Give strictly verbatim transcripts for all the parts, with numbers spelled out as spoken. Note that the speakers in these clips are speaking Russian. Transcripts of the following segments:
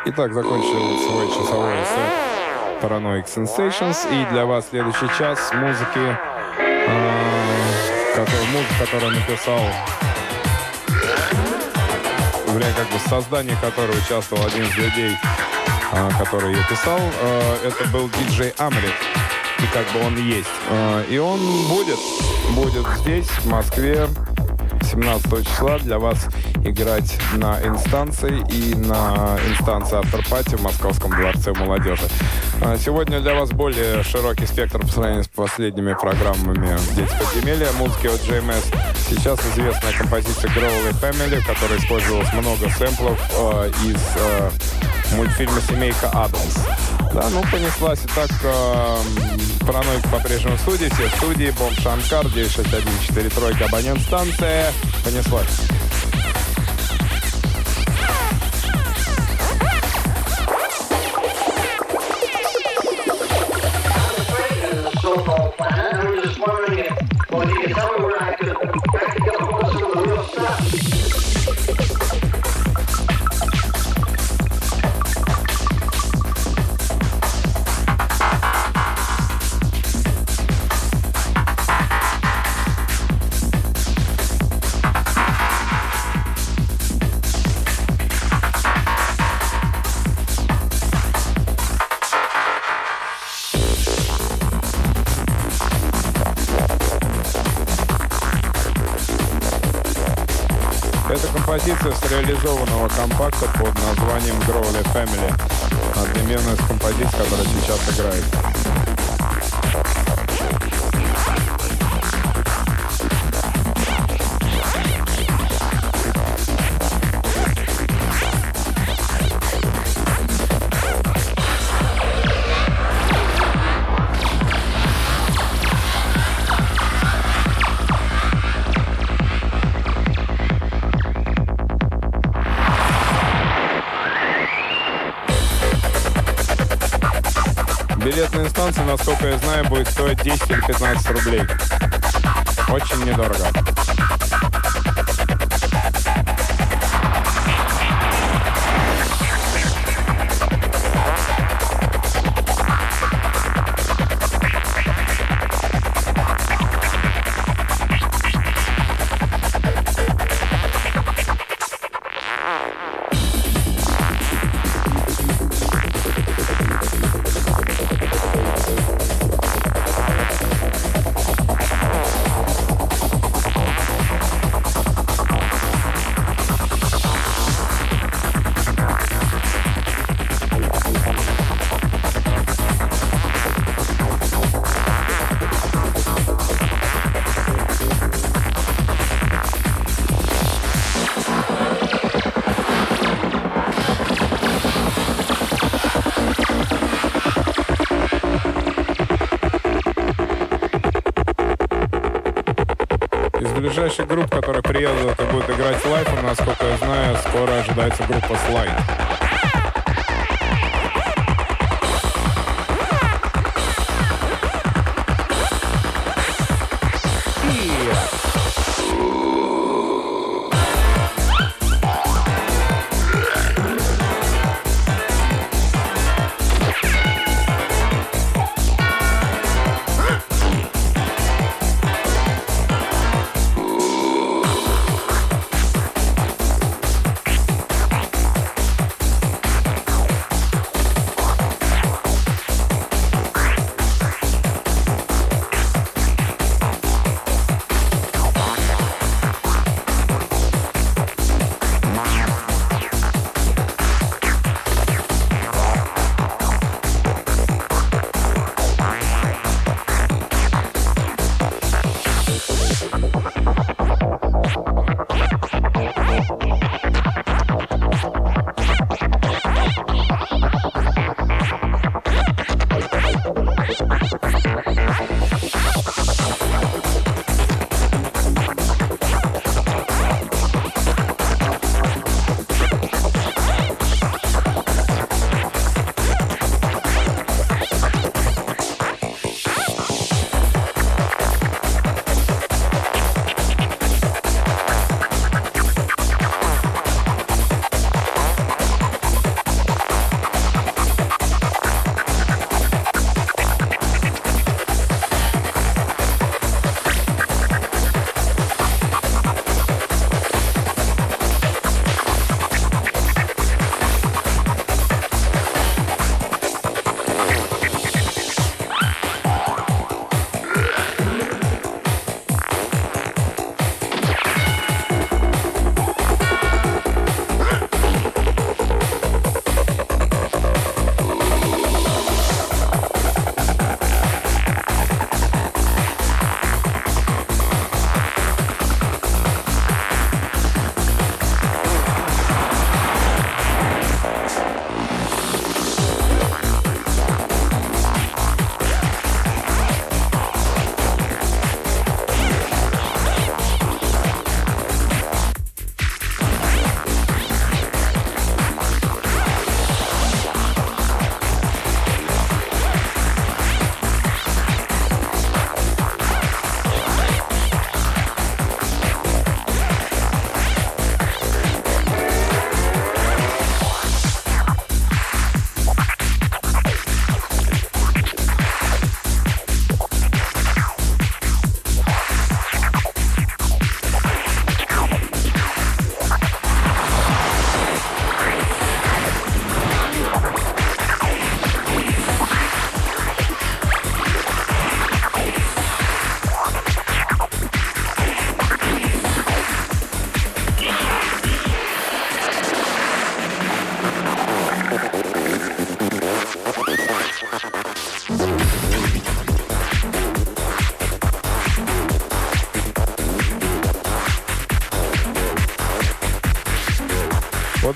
Итак, закончил свой часовой сет Paranoid Sensations. И для вас следующий час музыки, э, который, музыку, которую написал, бля, как бы в создании которой участвовал один из людей, э, который ее писал. Э, это был диджей Амрит. И как бы он есть. Э, и он будет, будет здесь, в Москве, семнадцатого числа для вас играть на инстанции и на инстанции After Party в Московском дворце молодежи. Сегодня для вас более широкий спектр по сравнению с последними программами «Дети подземелья» музыки от джей эм эс. Сейчас известная композиция Growly Family, в которой использовалось много сэмплов э, из э, мультфильма «Семейка Адамс». Да, ну, понеслась. И так, э, Параноик по-прежнему в студии, все в студии, Бомб Шанкар, девять шесть один четыре три, абонент станция. Понеслась. Композиция с реализованного компакта под названием Growly Family. Одноименная с композицией, которая сейчас играет. Билет на инстанцию, насколько я знаю, будет стоить десять или пятнадцать рублей. Очень недорого. Ближайших групп, которые приедут и будут играть лайфом, насколько я знаю, скоро ожидается группа Slide.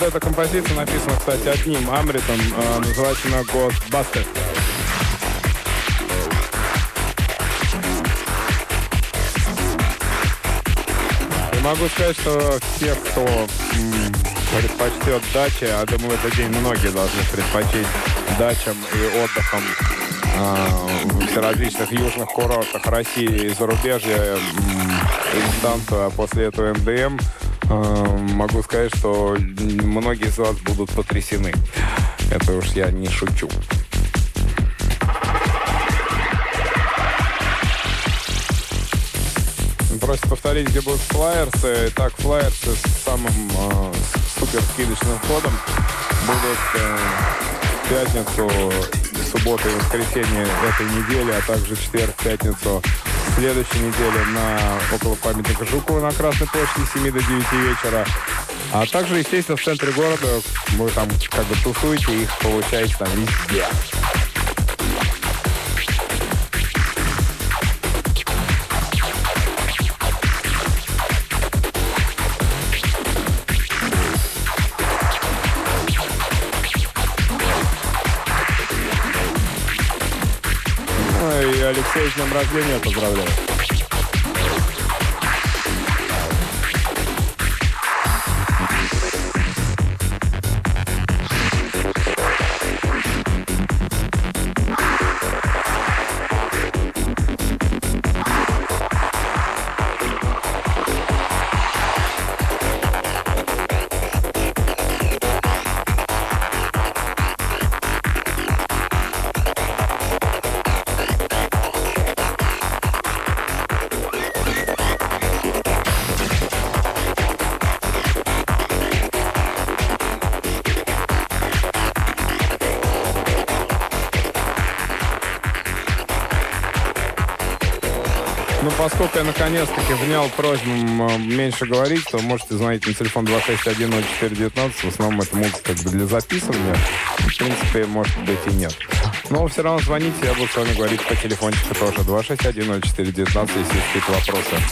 Вот эта композиция написана, кстати, одним Амритом, э, называется она Ghostbusters. И могу сказать, что все, кто м, предпочтет дачи, а думаю, в этот день многие должны предпочесть дачам и отдыхам в различных южных курортах России и зарубежья инстанцию, а после этого эм дэ эм, могу сказать, что многие из вас будут потрясены. Это уж я не шучу. Просят повторить, где будут флайерсы. Так, флайерсы с самым э, супер скидочным входом будут э, в пятницу, субботу и воскресенье этой недели, а также четверг, пятницу следующей недели на около памятника Жукова на Красной площади с семи до девяти вечера. А также, естественно, в центре города вы там как бы тусуете, их получаете там везде. И Алексей с днем рождения поздравляю. Ну, поскольку я наконец-таки внял просьбам меньше говорить, то можете звонить на телефон два шесть один ноль четыре девятнадцать. В основном это музыка как бы для записывания. В принципе, может быть и нет. Но все равно звоните, я буду с вами говорить по телефончику тоже. два шесть один ноль четыре девятнадцать, если есть какие-то вопросы.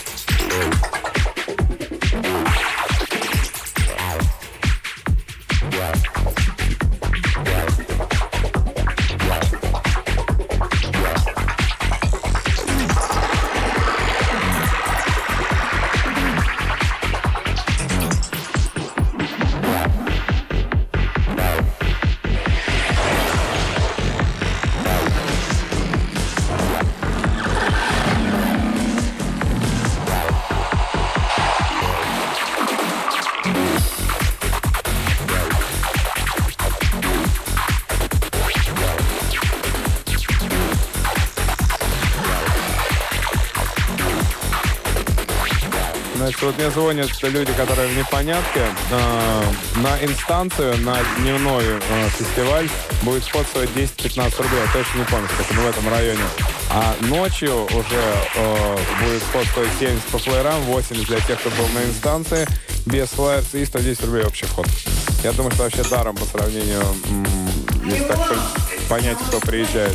Значит, вот мне звонят люди, которые в непонятке. Э, на инстанцию, на дневной э, фестиваль будет вход стоить десять-пятнадцать рублей. Я точно не помню, сколько в этом районе. А ночью уже э, будет вход стоить семьдесят по флайерам, восемьдесят для тех, кто был на инстанции, без флайерс, и сто десять рублей общий вход. Я думаю, что вообще даром по сравнению, м- если так понять, кто приезжает.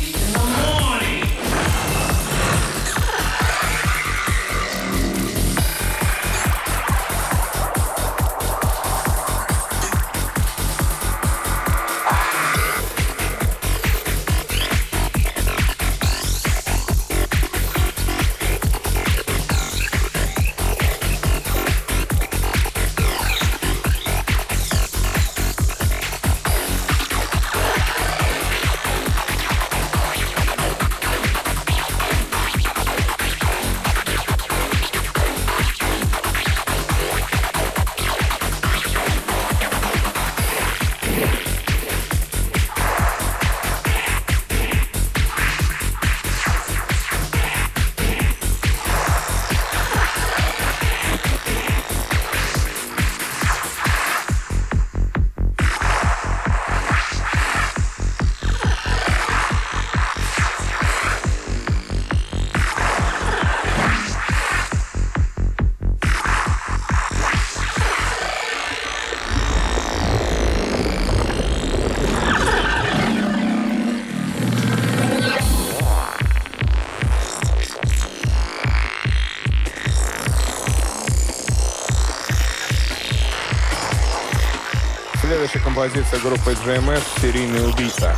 композиция группы джей эм эс «Серийный убийца».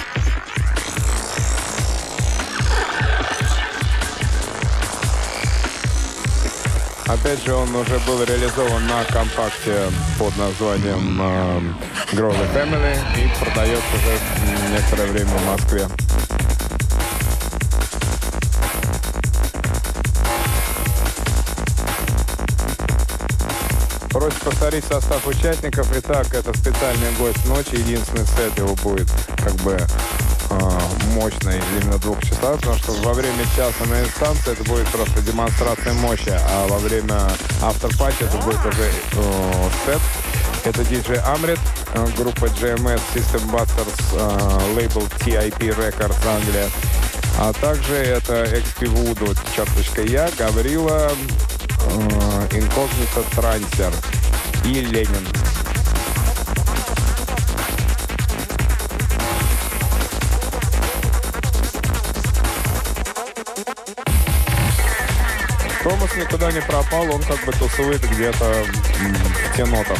Опять же, он уже был реализован на компакте под названием э, Grow the Family и продается уже некоторое время в Москве. Просит повторить состав участников. Итак, это специальный гость ночи. Единственный сет его будет как бы э, мощный именно двухчасовой, потому что во время часа на инстанции это будет просто демонстрация мощи, а во время автор-пати это будет уже э, сет. Это диджей Amrit, э, группа джей эм эс, System Busters, э, лейбл ти ай пи Records, Англия. А также это экс пи Voodoo, черточка я, Гаврила, Инкогнито Трансер и Ленин. Томас никуда не пропал, он как бы тусует где-то в тенотах.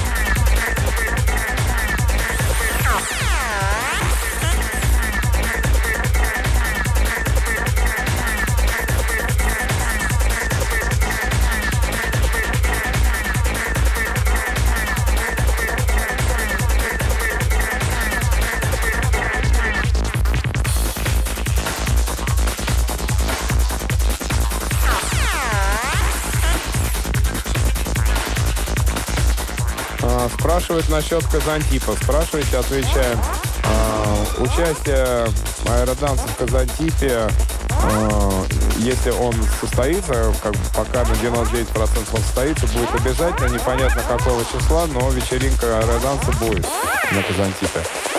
Спрашивают насчет Казантипа. Спрашиваете, отвечаем. А, участие аэроданса в Казантипе, а, если он состоится, как бы пока на девяносто девять процентов он состоится, будет обязательно. Непонятно какого числа, но вечеринка аэроданса будет на Казантипе.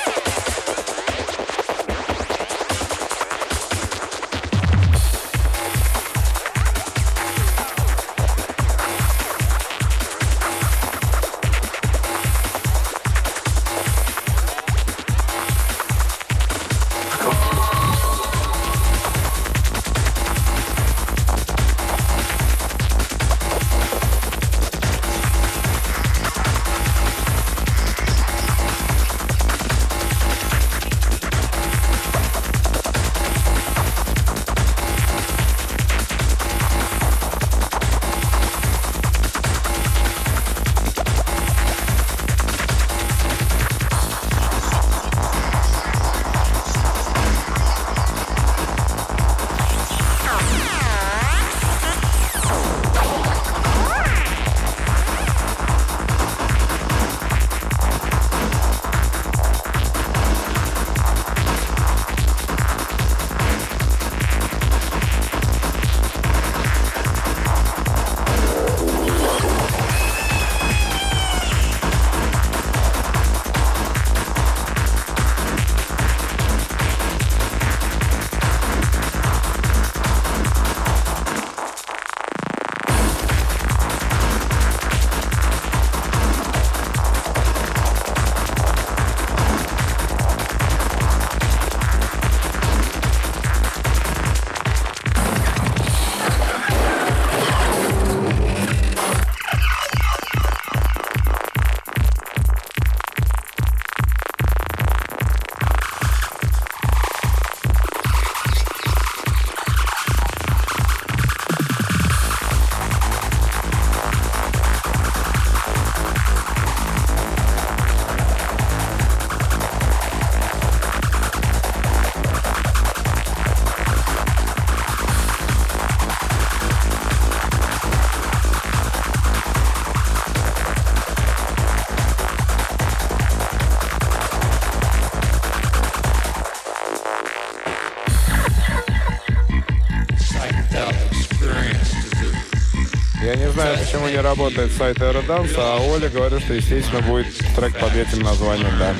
Я не знаю, почему не работает сайт Aerodance, а Оля говорит, что, естественно, будет трек под этим названием, да.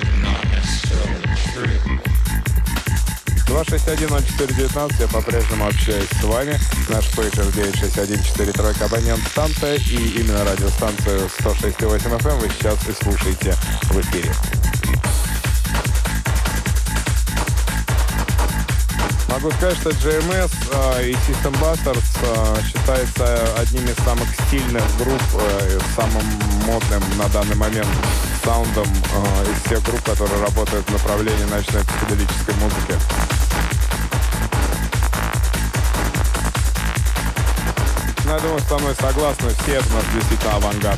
два шесть один ноль четыре девятнадцать, я по-прежнему общаюсь с вами. Наш пейджер девять шесть один четыре тройка, абонент станция, и именно радиостанцию сто шесть и восемь эф эм вы сейчас и слушаете в эфире. Могу сказать, что джей эм эс э, и System Busters э, считается одним из самых стильных групп, э, самым модным на данный момент саундом э, из всех групп, которые работают в направлении ночной психоделической музыки. Ну, я думаю, со мной согласны все, у нас действительно авангард.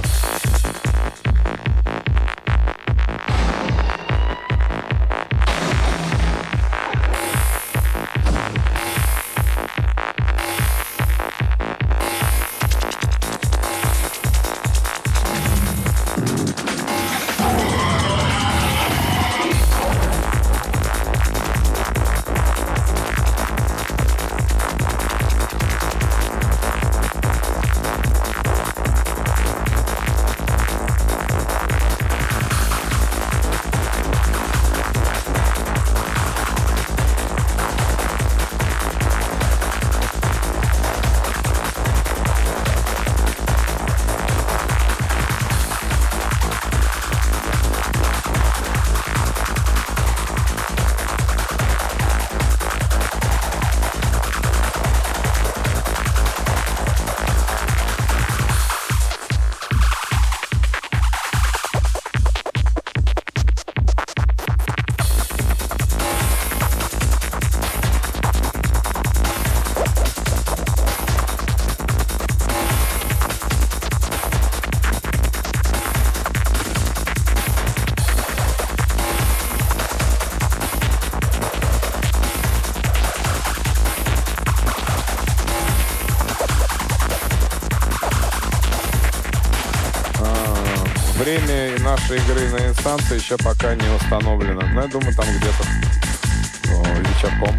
Время нашей игры на инстанции еще пока не установлено. Но я думаю, там где-то вечерком.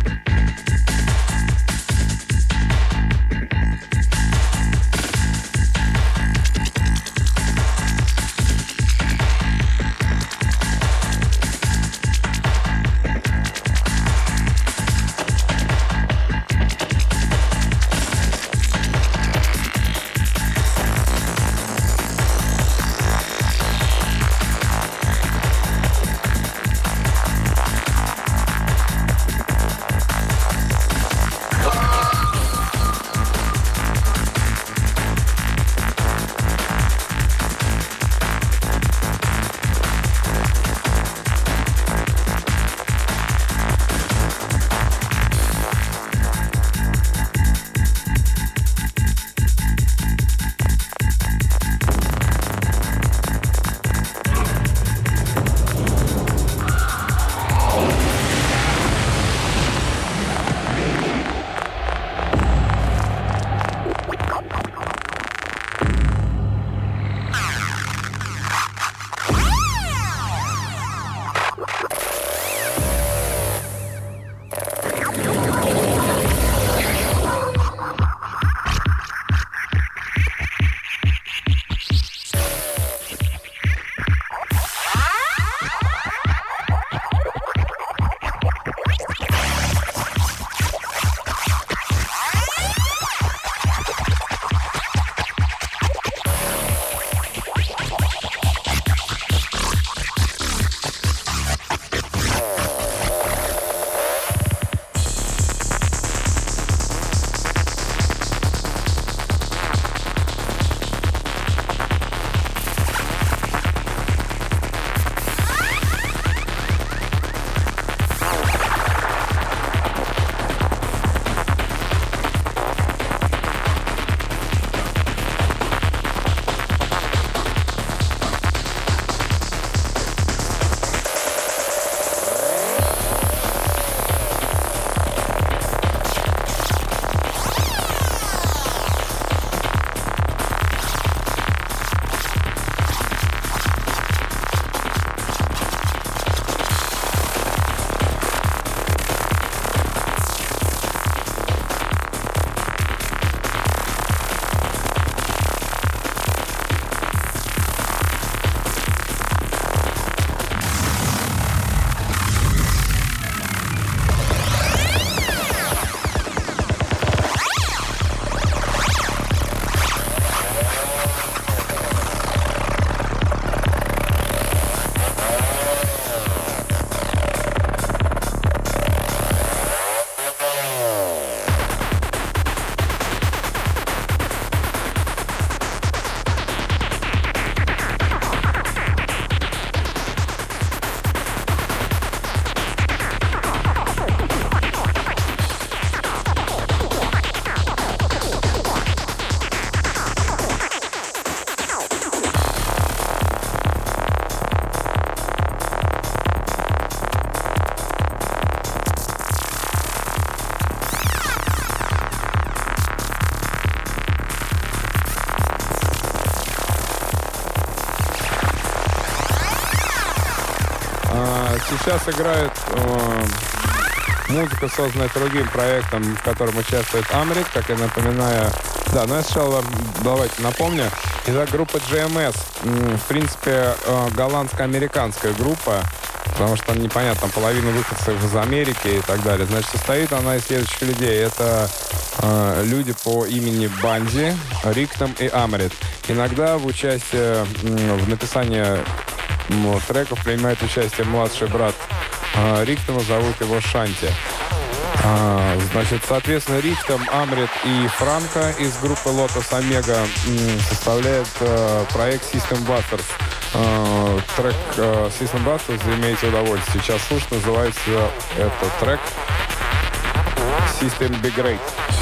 сейчас играет э, музыка, созданная другим проектом, в котором участвует Амрит, как я напоминаю. Да, но я сначала давайте напомню. Итак, группа джей эм эс, в принципе, э, голландско-американская группа, потому что там непонятно, там половина выходцев из Америки и так далее. Значит, состоит она из следующих людей. Это э, люди по имени Банди, Риктом и Амрит. Иногда в участии, э, в написании э, треков принимает участие младший брат э, Риктома, зовут его Шанти. А, значит, соответственно, Риктом, Амрит и Франко из группы Lotus Omega м, составляет э, проект System Busters. Э, трек э, System Busters, имейте удовольствие. Сейчас слушать, называется этот трек System Be Great.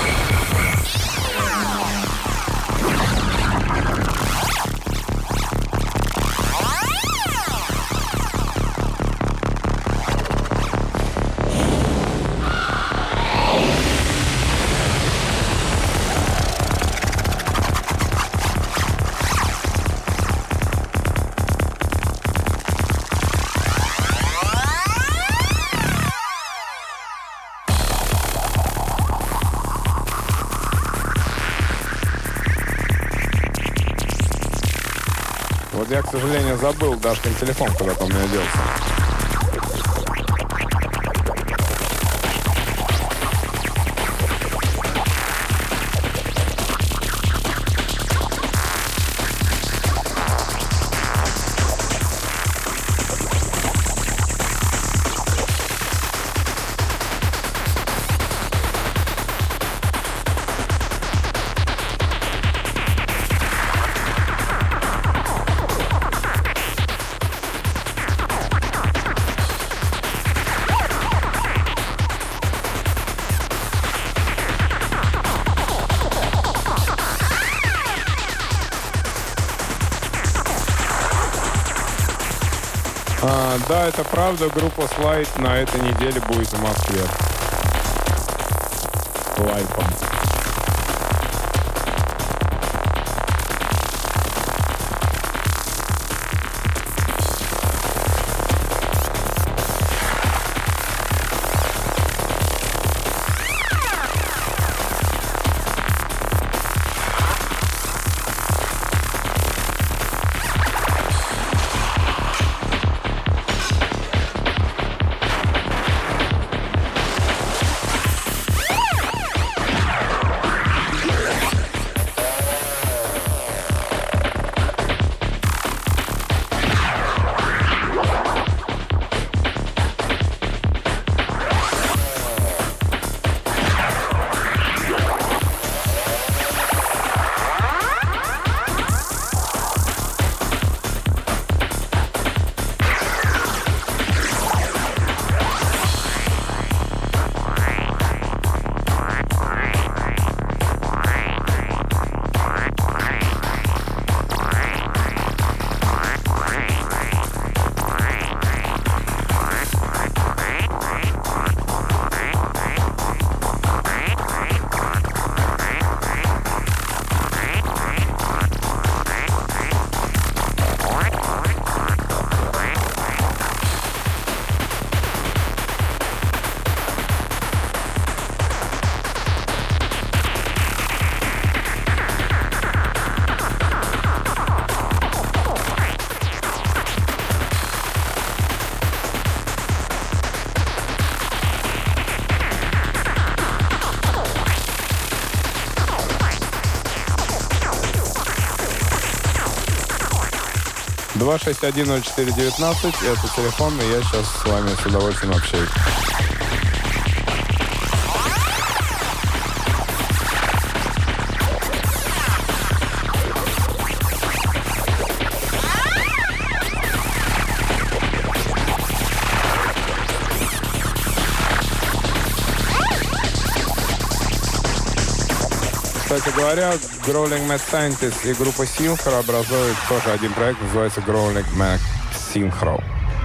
Вот я, к сожалению, забыл Дашкин телефон, куда-то у меня делся. А, да, это правда. Группа Slide на этой неделе будет в Москве. Лайпом. два шесть один ноль четыре девятнадцать. Это телефон, и я сейчас с вами с удовольствием общаюсь. Кстати говоря, Growling Mad Scientist и группа Synchro образуют тоже один проект, называется Growling Mad Synchro.